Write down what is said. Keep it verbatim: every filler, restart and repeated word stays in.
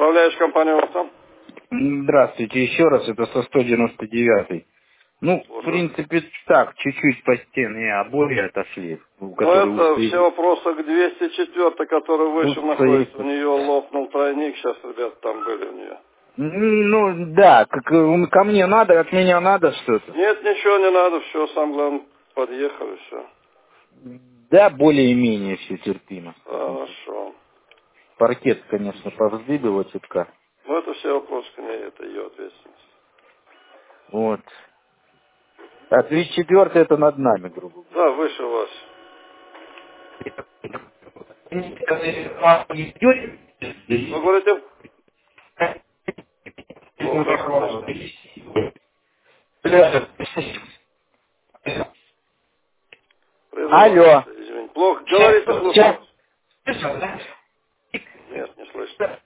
Управляешь компанией «Автом»? Здравствуйте еще раз, это со сто девяносто девятый. Ну, в Слушаю. принципе, так, чуть-чуть по стене обои отошли, Ну, которые это устоит. все вопросы к двести четвёртой, который выше находится. У Устоит. нее лопнул тройник, сейчас ребята там были у нее. Ну, да, как э, ко мне надо, от меня надо что-то. Нет, ничего не надо, все, сам главное, подъехали, все. Да, более-менее все терпимо, скажем так. Хорошо. Паркет, конечно, повздыбило чутка. Ну, это все вопросы к ней, это ее ответственность. Вот. А тридцать четвёртый это над нами, грубо говоря. Да, выше вас. Вы говорите, плохо слышно. Алло. Прерывается, извините. Плохо, говорите, слушаю Сейчас. вас. Нет, не слышно.